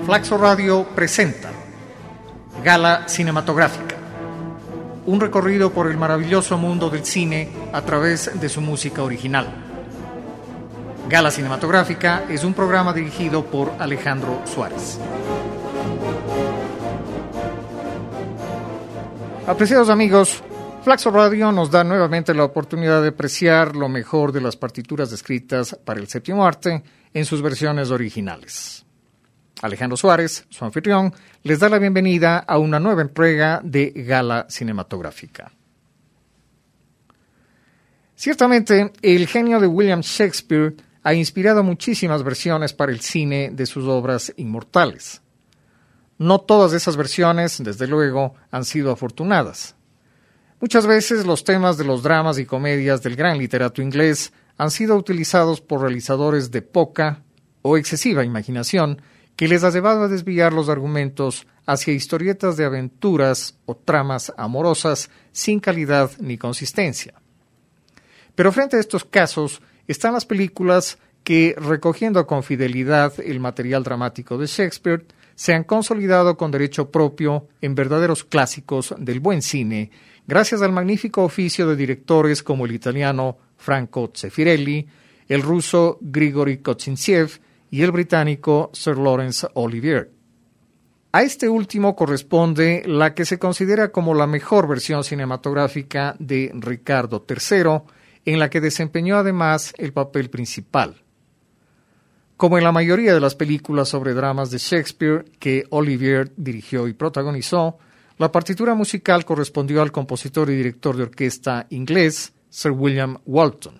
Flaxo Radio presenta Gala Cinematográfica, un recorrido por el maravilloso mundo del cine a través de su música original. Gala Cinematográfica es un programa dirigido por Alejandro Suárez. Apreciados amigos, Flaxo Radio nos da nuevamente la oportunidad de apreciar lo mejor de las partituras escritas para el séptimo arte en sus versiones originales. Alejandro Suárez, su anfitrión, les da la bienvenida a una nueva entrega de Gala Cinematográfica. Ciertamente, el genio de William Shakespeare ha inspirado muchísimas versiones para el cine de sus obras inmortales. No todas esas versiones, desde luego, han sido afortunadas. Muchas veces los temas de los dramas y comedias del gran literato inglés han sido utilizados por realizadores de poca o excesiva imaginación que les ha llevado a desviar los argumentos hacia historietas de aventuras o tramas amorosas sin calidad ni consistencia. Pero frente a estos casos están las películas que, recogiendo con fidelidad el material dramático de Shakespeare, se han consolidado con derecho propio en verdaderos clásicos del buen cine, gracias al magnífico oficio de directores como el italiano Franco Zeffirelli, el ruso Grigory Kozintsiev y el británico Sir Laurence Olivier. A este último corresponde la que se considera como la mejor versión cinematográfica de Ricardo III, en la que desempeñó además el papel principal. Como en la mayoría de las películas sobre dramas de Shakespeare que Olivier dirigió y protagonizó, la partitura musical correspondió al compositor y director de orquesta inglés Sir William Walton.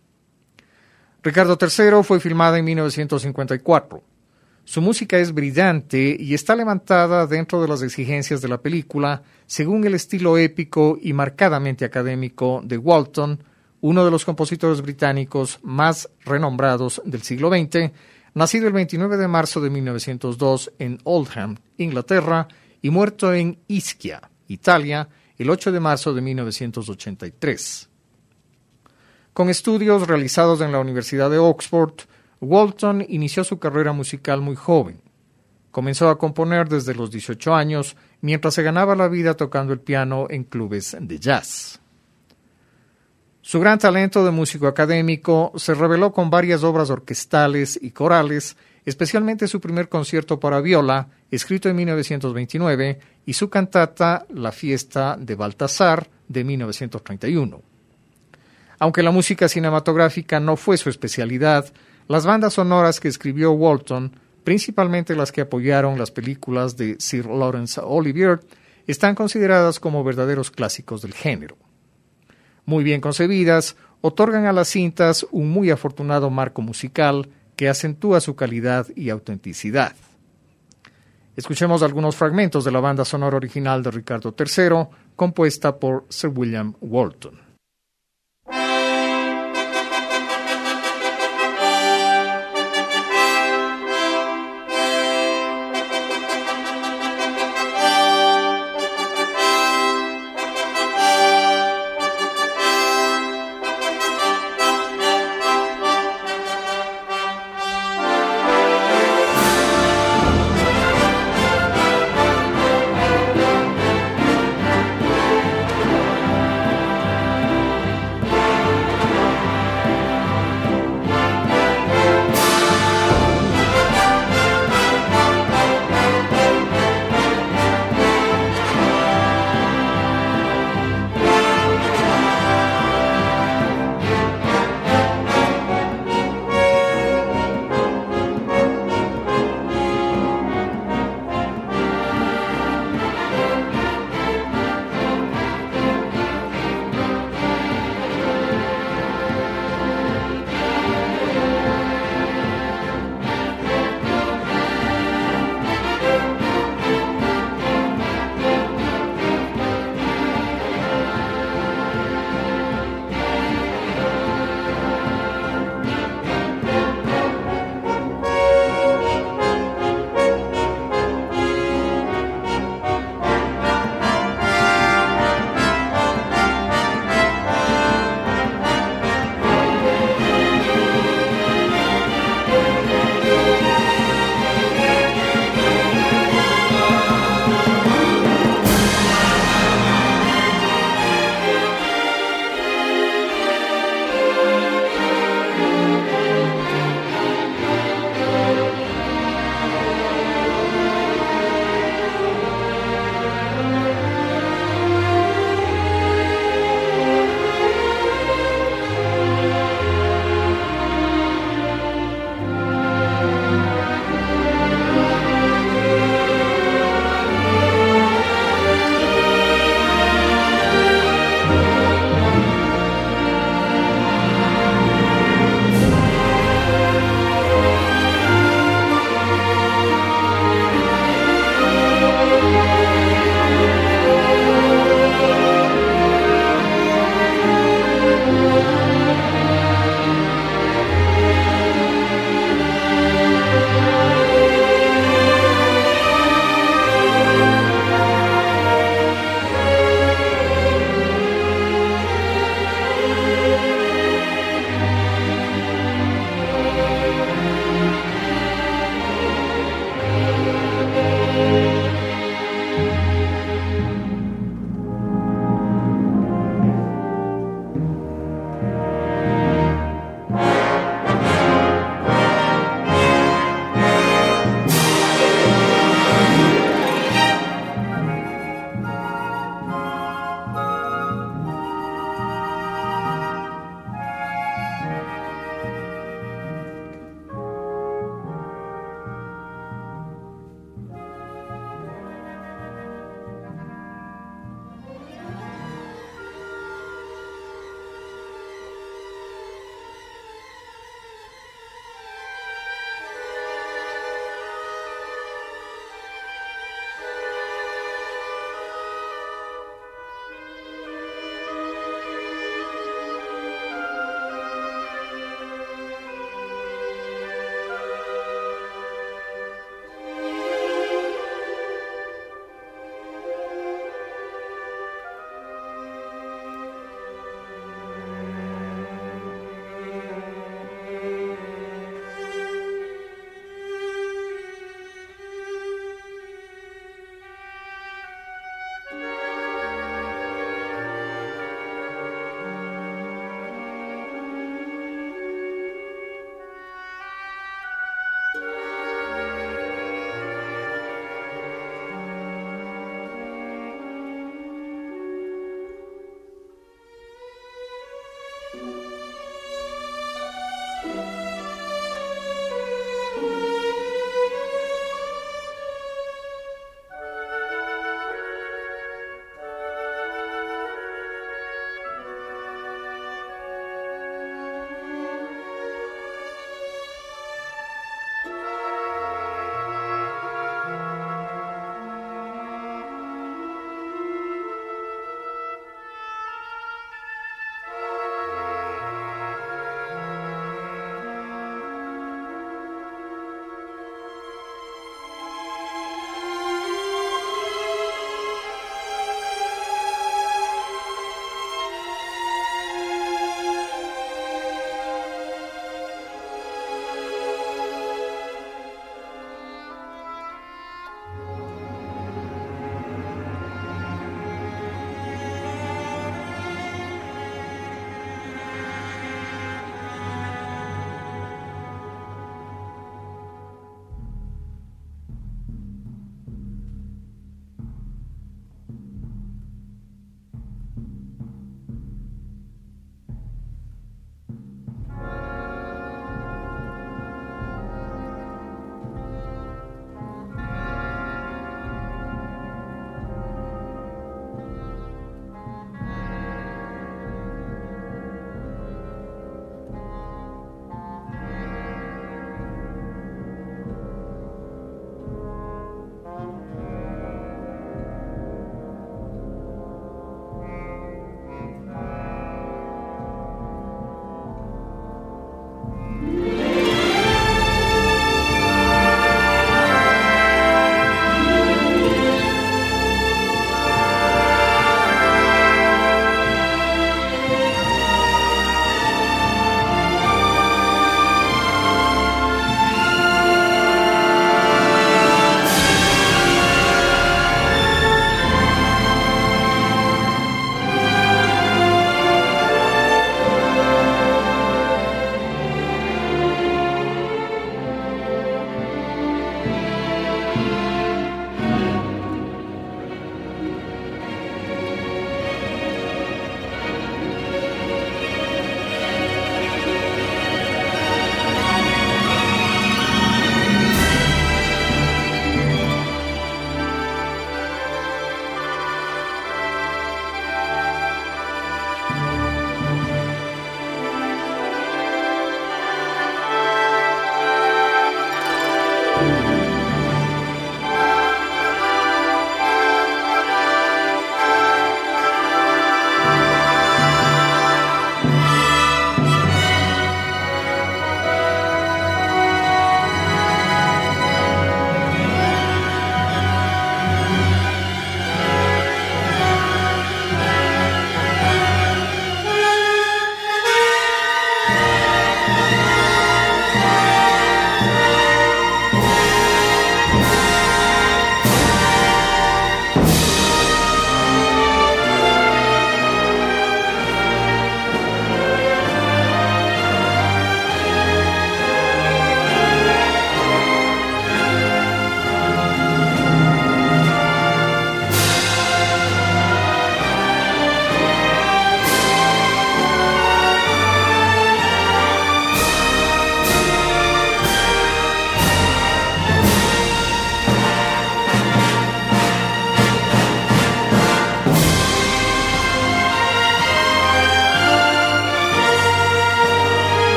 Ricardo III fue filmada en 1954. Su música es brillante y está levantada dentro de las exigencias de la película, según el estilo épico y marcadamente académico de Walton, uno de los compositores británicos más renombrados del siglo XX, nacido el 29 de marzo de 1902 en Oldham, Inglaterra, y muerto en Ischia, Italia, el 8 de marzo de 1983. Con estudios realizados en la Universidad de Oxford, Walton inició su carrera musical muy joven. Comenzó a componer desde los 18 años, mientras se ganaba la vida tocando el piano en clubes de jazz. Su gran talento de músico académico se reveló con varias obras orquestales y corales, especialmente su primer concierto para viola, escrito en 1929, y su cantata La fiesta de Baltasar, de 1931. Aunque la música cinematográfica no fue su especialidad, las bandas sonoras que escribió Walton, principalmente las que apoyaron las películas de Sir Laurence Olivier, están consideradas como verdaderos clásicos del género. Muy bien concebidas, otorgan a las cintas un muy afortunado marco musical que acentúa su calidad y autenticidad. Escuchemos algunos fragmentos de la banda sonora original de Ricardo III, compuesta por Sir William Walton.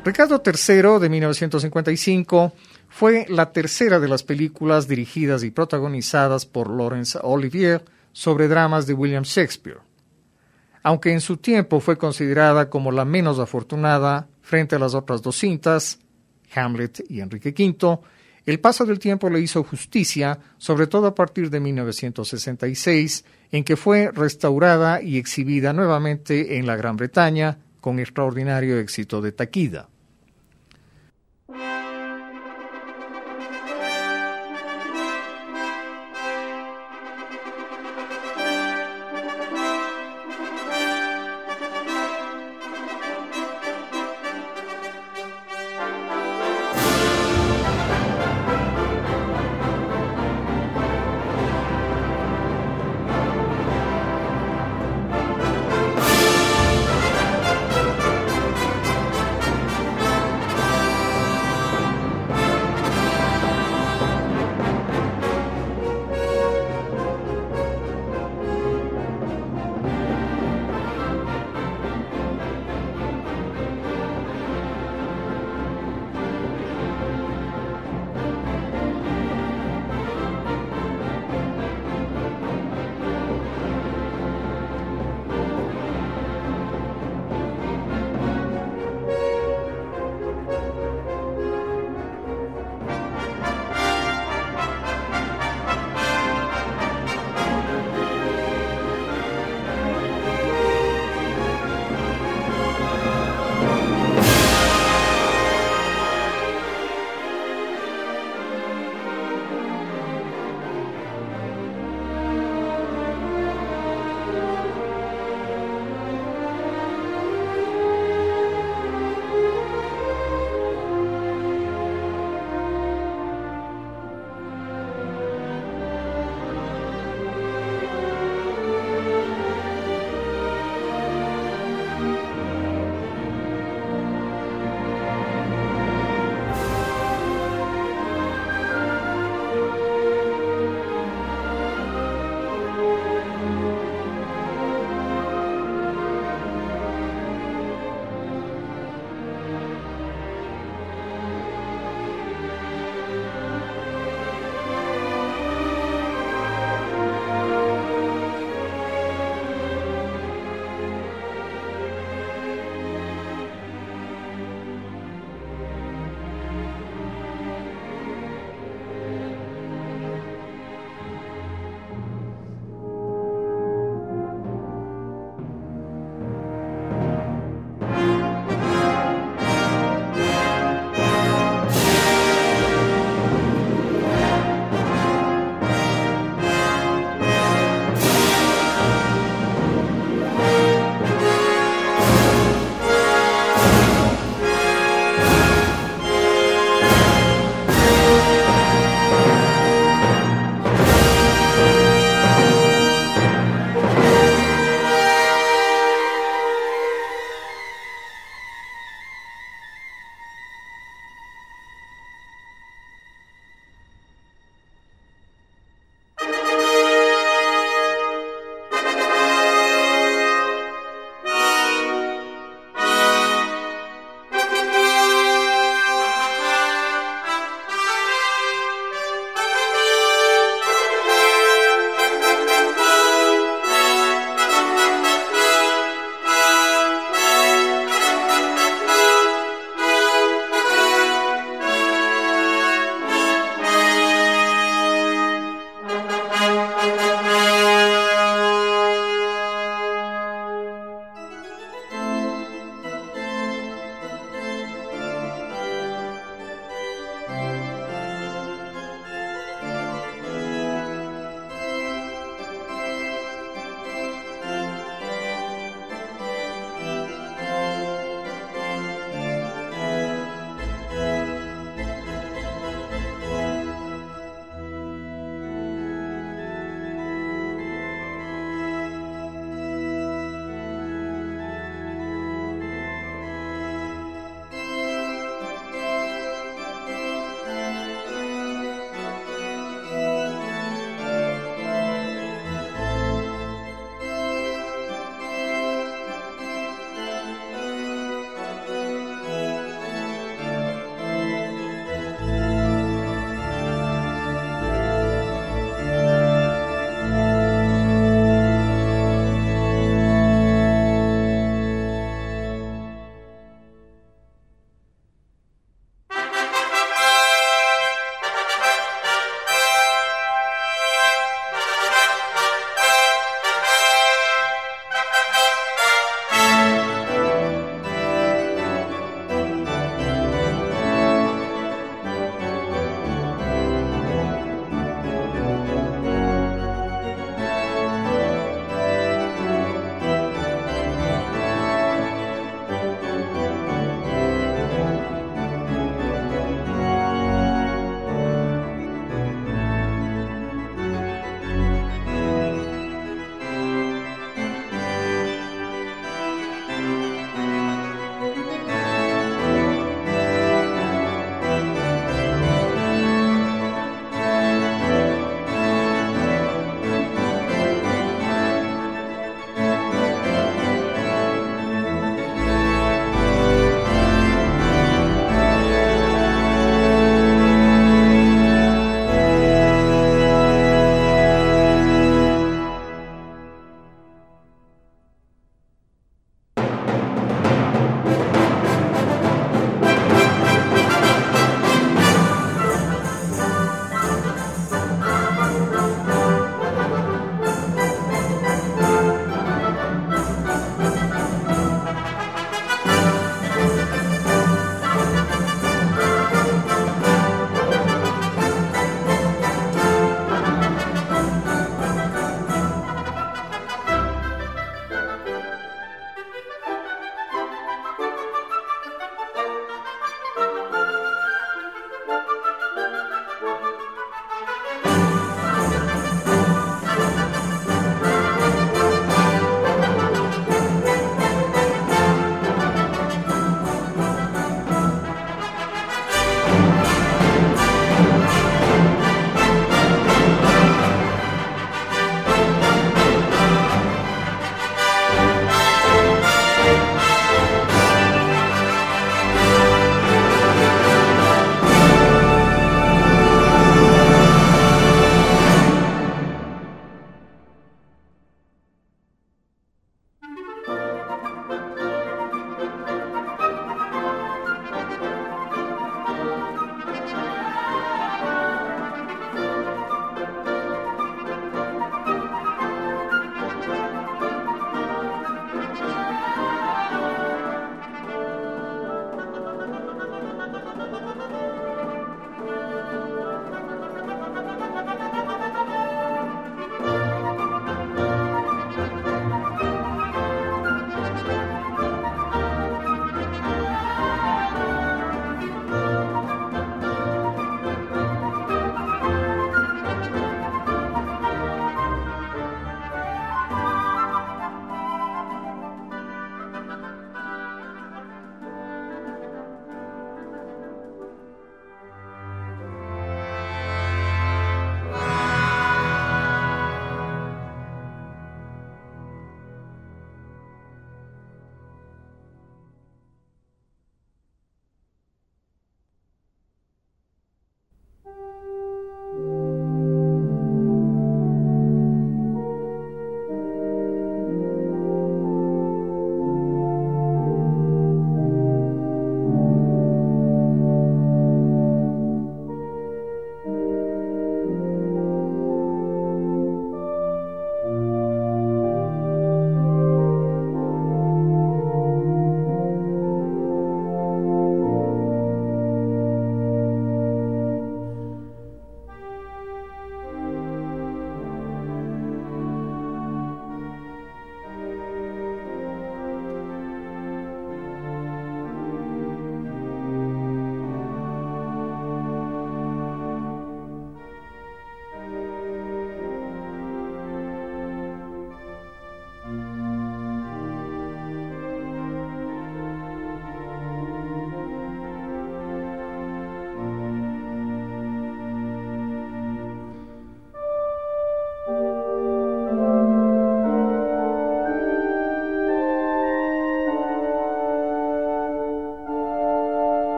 Ricardo III, de 1955, fue la tercera de las películas dirigidas y protagonizadas por Laurence Olivier sobre dramas de William Shakespeare. Aunque en su tiempo fue considerada como la menos afortunada frente a las otras dos cintas, Hamlet y Enrique V, el paso del tiempo le hizo justicia, sobre todo a partir de 1966, en que fue restaurada y exhibida nuevamente en la Gran Bretaña con extraordinario éxito de taquilla.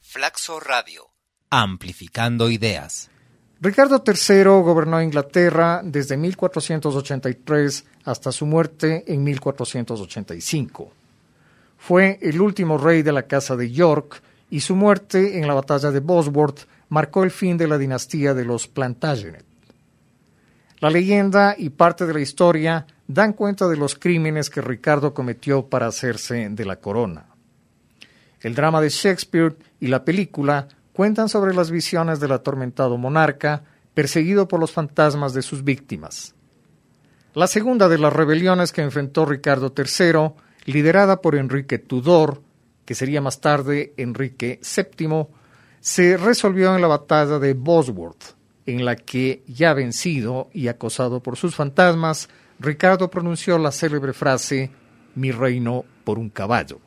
Flaxo Radio, amplificando ideas. Ricardo III gobernó Inglaterra desde 1483 hasta su muerte en 1485. Fue el último rey de la Casa de York y su muerte en la batalla de Bosworth marcó el fin de la dinastía de los Plantagenet. La leyenda y parte de la historia dan cuenta de los crímenes que Ricardo cometió para hacerse de la corona. El drama de Shakespeare y la película cuentan sobre las visiones del atormentado monarca perseguido por los fantasmas de sus víctimas. La segunda de las rebeliones que enfrentó Ricardo III, liderada por Enrique Tudor, que sería más tarde Enrique VII, se resolvió en la batalla de Bosworth, en la que, ya vencido y acosado por sus fantasmas, Ricardo pronunció la célebre frase «Mi reino por un caballo».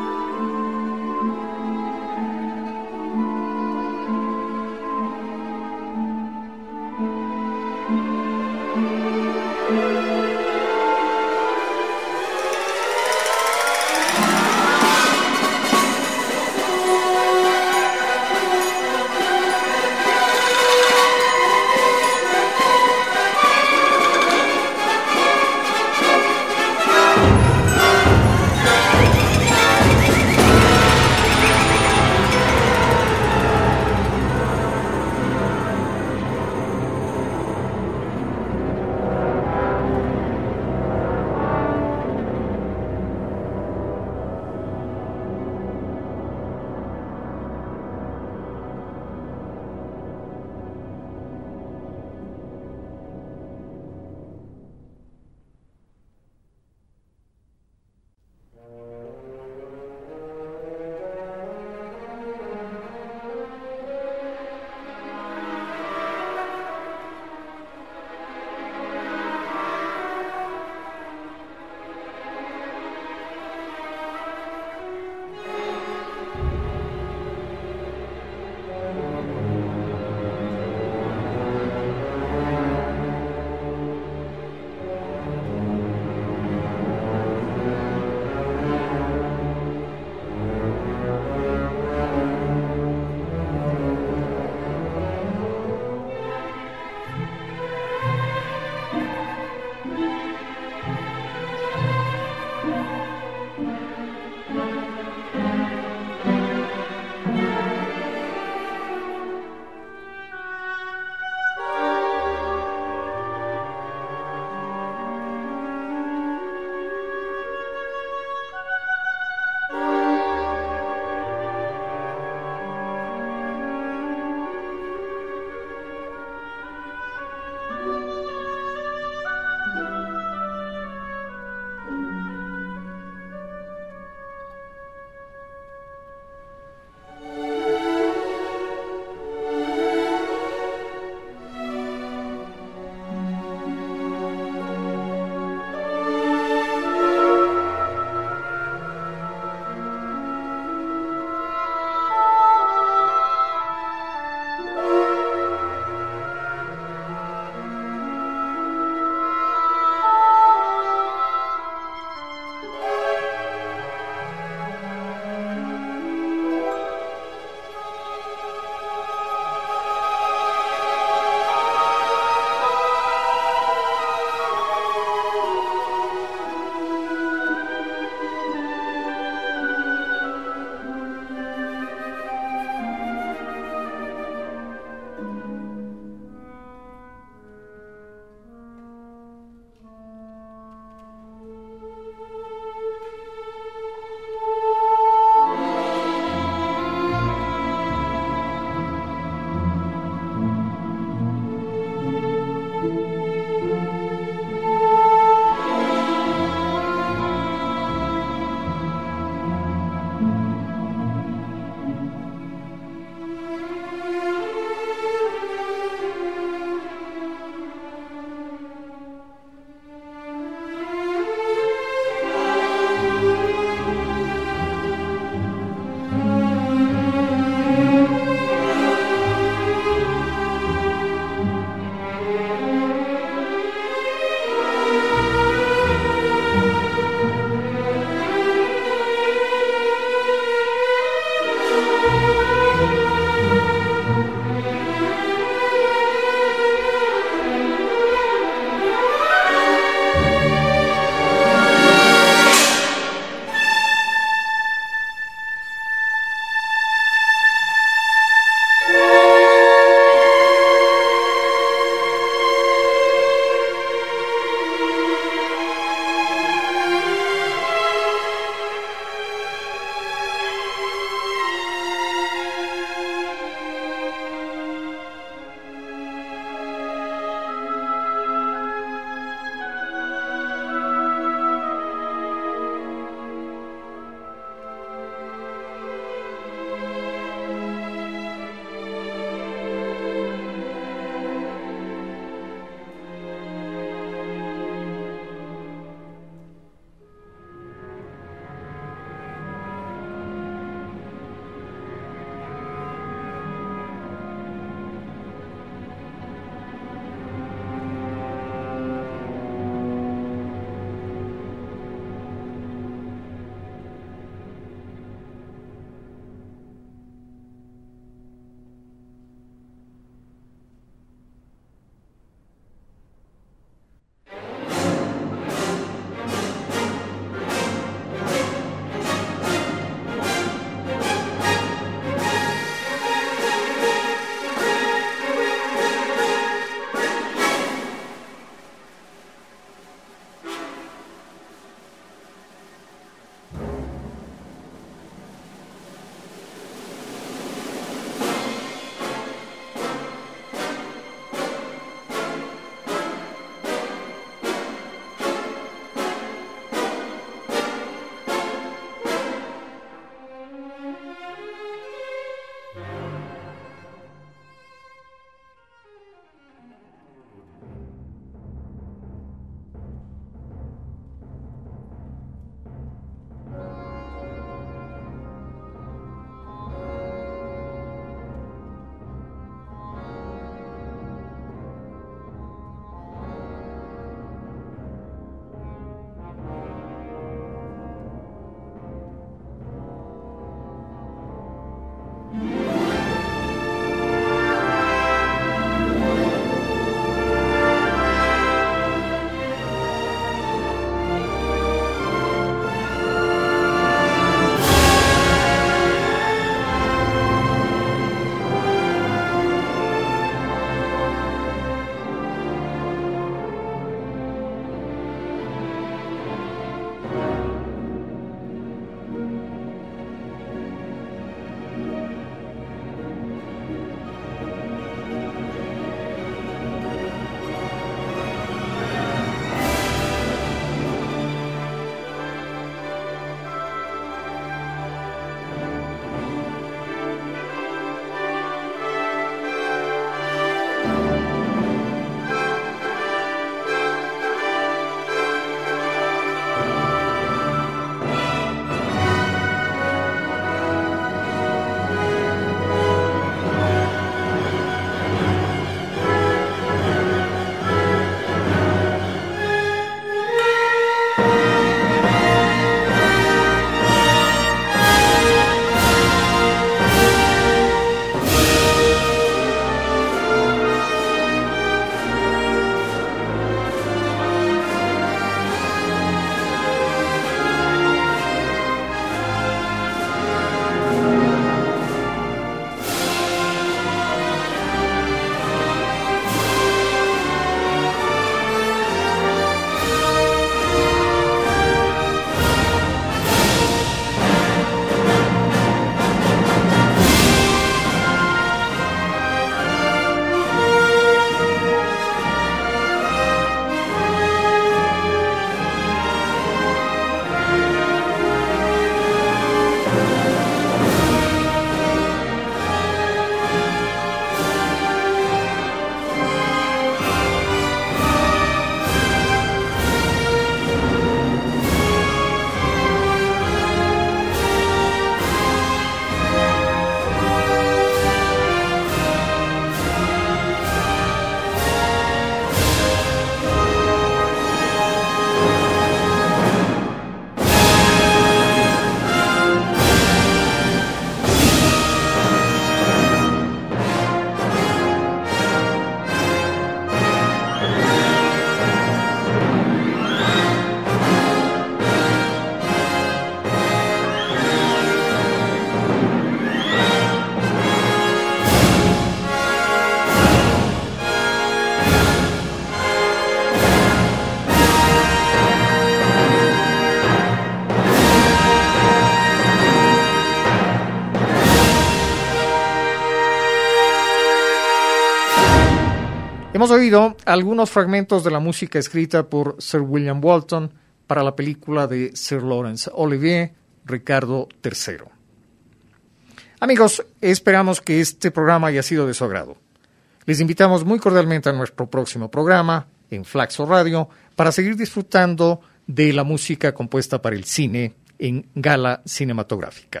Hemos oído algunos fragmentos de la música escrita por Sir William Walton para la película de Sir Laurence Olivier, Ricardo III. Amigos, esperamos que este programa haya sido de su agrado. Les invitamos muy cordialmente a nuestro próximo programa en Flaxo Radio para seguir disfrutando de la música compuesta para el cine en Gala Cinematográfica.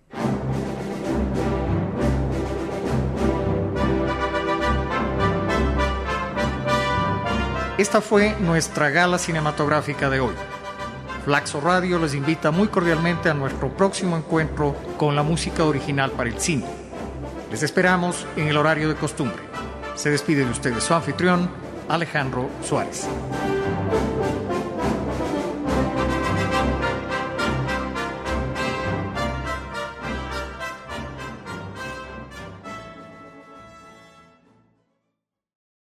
Esta fue nuestra Gala Cinematográfica de hoy. Flaxo Radio les invita muy cordialmente a nuestro próximo encuentro con la música original para el cine. Les esperamos en el horario de costumbre. Se despide de ustedes su anfitrión, Alejandro Suárez.